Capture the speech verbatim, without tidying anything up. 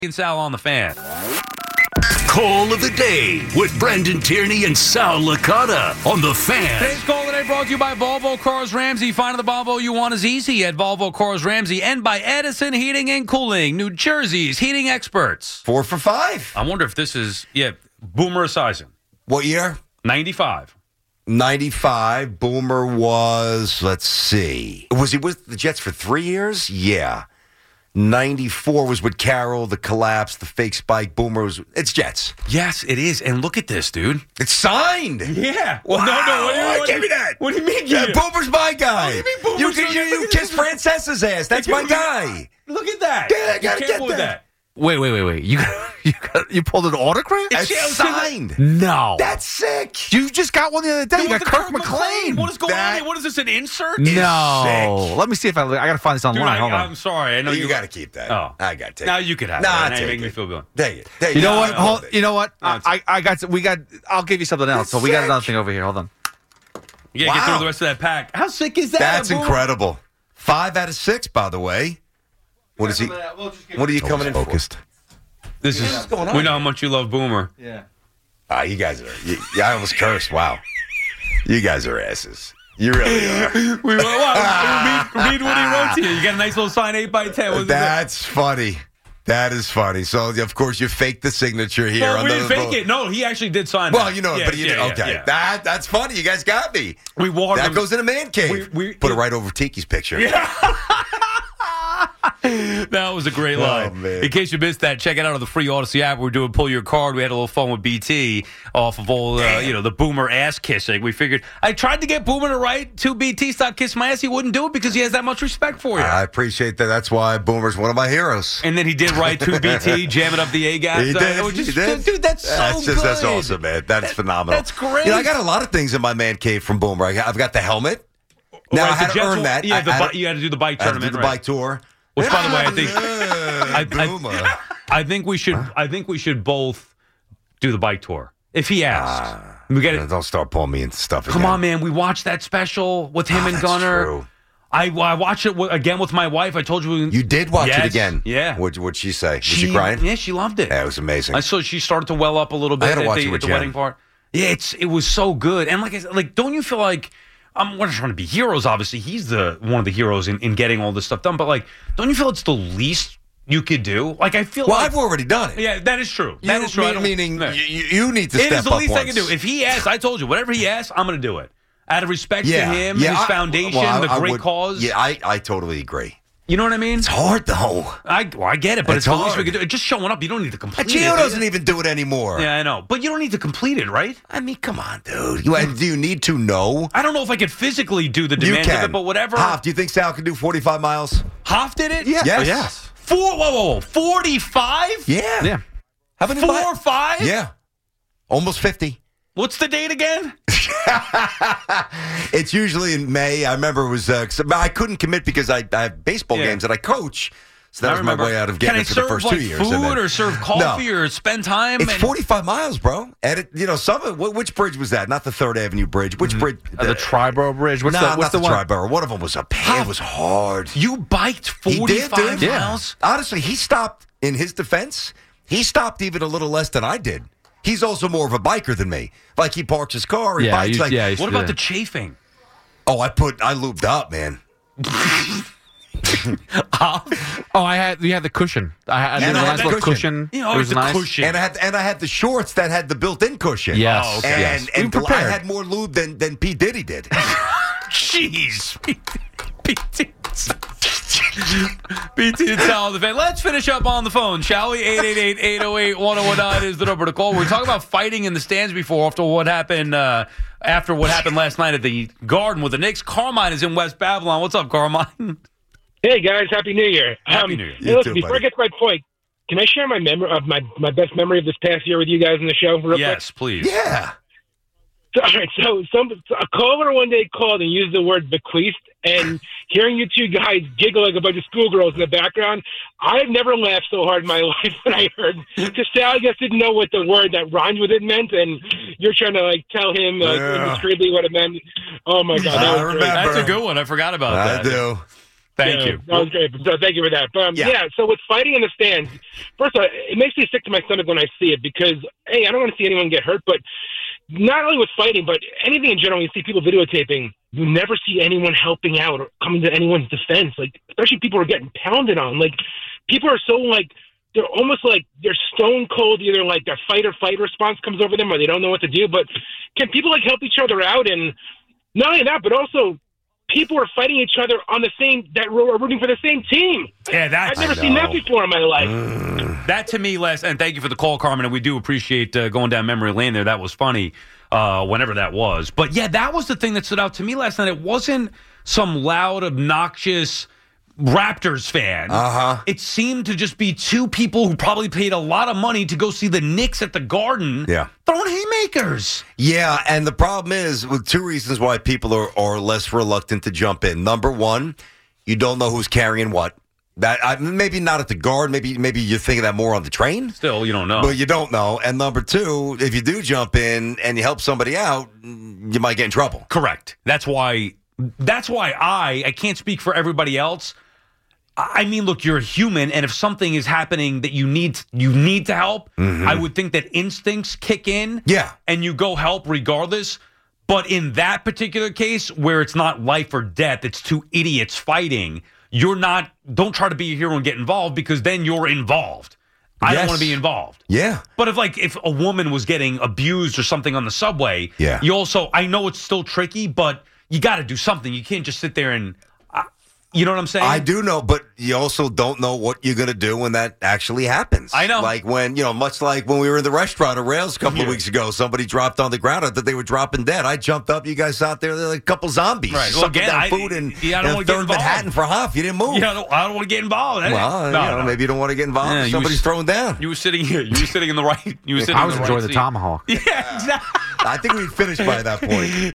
and Sal on the Fan. Call of the day with Brendan Tierney and Sal Licata on the Fan. Today's call of the day brought to you by Volvo Cars Ramsey. Finding the Volvo you want is easy at Volvo Cars Ramsey, and by Edison Heating and Cooling, New Jersey's heating experts. Four for five. I wonder if this is, yeah, Boomer Esiason. What year? ninety-five. ninety-five. Boomer was, let's see. Was he with the Jets for three years? Yeah. ninety-four was with Carroll, the collapse, the fake spike. Boomer was, it's Jets. Yes, it is. And look at this, dude. It's signed. Yeah. Well, Wow. no, no. What do you, Oh, what give do me you- that. What do you mean? Yeah, you- Boomer's my guy. What do you mean Boomer's You, your you, guy? you, Look at kiss this. Francesa's ass. That's my guy. Look at that. Yeah, I You gotta can't get believe that. Wait, wait, wait, wait. You you got, you pulled an autograph? It's yeah, it's signed. No. That's sick. You just got one the other day. Dude, You got the Kirk, Kirk McLean. What is going That- on here? What is this, an insert? No. sick. Let me see if I I got to find this Dude, online. I, Hold on. I'm sorry. I know You you got to keep that. Oh. I got to take Now it. you can have Nah, it. Now take you make it. me feel good. Take it. Take You it. know Nah, what? I Hold, love it. you know what? No, it's- I, I got. We got. I'll give you something else. That's So we got sick. another thing over here. Hold on. Yeah, get Wow. through the rest of that pack. How sick is that? That's Boomer? incredible. Five out of six, by the way. What is he? What are you coming in focused? This is. What's going on? We know how much you love Boomer. Yeah. Ah, you guys are. You, yeah, I almost cursed. Wow. You guys are asses. You really are. We well, read, read what he wrote to you. You got a nice little sign, eight by ten. What's That's funny. That is funny. So, of course, you faked the signature here. No, on we the, didn't fake it. No, he actually did sign Well, that. you know, Yeah, but you yeah, did. yeah, Okay. yeah. That That's funny. You guys got me. We walked That him. goes in a man cave. We- we- Put it right over Tiki's picture. That was a great Oh, line. man. In case you missed that, check it out on the free Odyssey app. We're doing Pull Your Card. We had a little fun with B T off of all, uh, you know, the Boomer ass kissing. We figured I tried to get Boomer to write to B T, stop kissing my ass. He wouldn't do it because he has that much respect for you. I appreciate that. That's why Boomer's one of my heroes. And then he did write to B T, jamming up the A gaps. He did. Just, he did. Dude, that's so that's just, good. That's awesome, man. That's phenomenal. that's great. You know, I got a lot of things in my man cave from Boomer. I got- I've got the helmet. Now, Right, I had the to Jets earn will- that. Yeah, I- the I had bi- you had to do the bike I had to tournament. do the right. bike tour. Which, by the way, I think Yeah, I- I- Boomer. I think we should. I think we should both do the bike tour if he asks. we get it. Don't start pulling me into stuff again. Come on, man. We watched that special with him Oh, and that's Gunner. true. I, I watched it w- again with my wife. I told you. We, You did watch Yes, it again. yeah. What'd, what'd she say? Was she, crying? Yeah, she loved it. Yeah, it was amazing. I saw she started to well up a little bit I gotta at watch the, it with at the Jen. wedding part. Yeah, it's it was so good. And like I said, like, don't you feel like I'm we're not trying to be heroes? Obviously, he's the one of the heroes in, in getting all this stuff done. But like, don't you feel it's the least you could do? Like, I feel well, like I've already done it. yeah, that is true. That You- is true. I mean- don't- meaning no. you, you need to It step is the up least once. I can do. If he asks, I told you, whatever he asks, I'm going to do it. Out of respect yeah, to him, yeah, his I- foundation, well, I- the I great would- cause. Yeah, I, I totally agree. You know what I mean? It's hard though. I, well, I get it, but It's it's, the least hard. we can do. Just showing up, you don't need to complete Gio it. doesn't even do it anymore. Yeah, I know. But you don't need to complete it, right? I mean, come on, dude. You, do you need to know? I don't know if I could physically do the You demands of can. it, but whatever. Hoff, do you think Sal can do forty-five miles? Hoff did it? Yeah. Yes. Yes. Four, whoa, whoa, whoa. forty-five? Yeah. Yeah. Haven't Four you or five? Yeah. Almost fifty. What's the date again? It's usually in May. I remember it was, uh, 'cause I couldn't commit because I, I have baseball Yeah. games that I coach. So that I was remember. my way out of Can getting I it for the serve first like two years. food and then- or serve coffee or spend time? It's and- forty-five miles, bro. And it, you know, some of, wh- which bridge was that? Not the Third Avenue Bridge. Which bridge? Uh, the Triborough Bridge. What's no, the not what's the, the, one? Triborough. One of them was a pain. It was hard. You biked He did, forty-five dude. miles? Honestly, he stopped, in his defense, he stopped even a little less than I did. He's also more of a biker than me. Like, he parks his car, he Yeah, bikes. you- like, yeah, you What should about do the that. chafing? oh, I put, I looped up, man. Oh, I had you had the cushion. I had, I And did I a had nice the little cushion. cushion. You It know, was it's a nice. cushion. And I had and I had the shorts that had the built-in cushion. Yes, Oh, okay. And, yes. and We prepared. I had more lube than, than P. Diddy did. Jeez. B T. B T and Sal on the Fan. Let's finish up on the phone, shall we? eight eight eight, eight oh eight, one oh one nine is the number to call. We were talking about fighting in the stands before after what happened uh, after what happened last night at the Garden with the Knicks. Carmine is in West Babylon. What's up, Carmine? Hey guys, Happy New Year! Happy New Year. Hey, You listen, too, before buddy. I get to my point, can I share my memory of my, my best memory of this past year with you guys in the show? Real Yes, please. Yeah. Quick? So, all right, so some so a caller one day called and used the word bequeathed, and hearing you two guys giggle like a bunch of schoolgirls in the background, I've never laughed so hard in my life when I heard. Because Sal just didn't know what the word that rhymed with it meant, and you're trying to like tell him like, Yeah. indiscreetly what it meant. Oh my god, that I was great. remember. That's a good one. I forgot about I that. do. Thank Yeah, you. That was great. So thank you for that. But, um, Yeah. yeah. So with fighting in the stands, first of all, it makes me sick to my stomach when I see it because, hey, I don't want to see anyone get hurt, but not only with fighting, but anything in general, you see people videotaping, you never see anyone helping out or coming to anyone's defense. Like, especially people who are getting pounded on. Like, people are so, like, they're almost like they're stone cold. Either, like, their fight or fight response comes over them or they don't know what to do. But can people, like, help each other out? And not only that, but also people are fighting each other on the same, that are rooting for the same team. Yeah, that's, I've never seen that before in my life. Mm. that to me, Les, and thank you for the call, Carmen, and we do appreciate uh, going down memory lane there. That was funny, uh, whenever that was. But yeah, that was the thing that stood out to me last night. It wasn't some loud, obnoxious Raptors fan. Uh-huh. It seemed to just be two people who probably paid a lot of money to go see the Knicks at the Garden. Yeah. Throwing haymakers. Yeah, and the problem is, with two reasons why people are, are less reluctant to jump in. Number one, you don't know who's carrying what. That I, maybe not at the Guard. Maybe maybe you're thinking that more on the train. Still, you don't know. But you don't know. And number two, if you do jump in and you help somebody out, you might get in trouble. Correct. That's why. That's why I. I can't speak for everybody else. I mean, look, you're a human, and if something is happening that you need, you need to help. Mm-hmm. I would think that instincts kick in. Yeah. And you go help regardless. But in that particular case, where it's not life or death, it's two idiots fighting. You're not. Don't try to be a hero and get involved because then you're involved. I Yes. don't want to be involved. Yeah. But if like if a woman was getting abused or something on the subway, Yeah. you also. I know it's still tricky, but you got to do something. You can't just sit there and. Uh, you know what I'm saying? I do know, but you also don't know what you're going to do when that actually happens. I know. Like when, you know, much like when we were in the restaurant at Rails a couple Yeah. of weeks ago, somebody dropped on the ground. I thought they were dropping dead. I jumped up. You guys out there, they're like a couple zombies. Right. Well, Sucking again, down I- food and, yeah, I don't and wanna get third involved. Manhattan for Huff. You didn't move. Yeah, I don't, I don't want to get involved. Well, no, you know, no. maybe you don't want to get involved. Yeah, if you Somebody's was- throwing down. You were sitting here. You were sitting in the right. You were sitting. I in was the enjoying right the seat. tomahawk. Yeah, exactly. I think we finished by that point.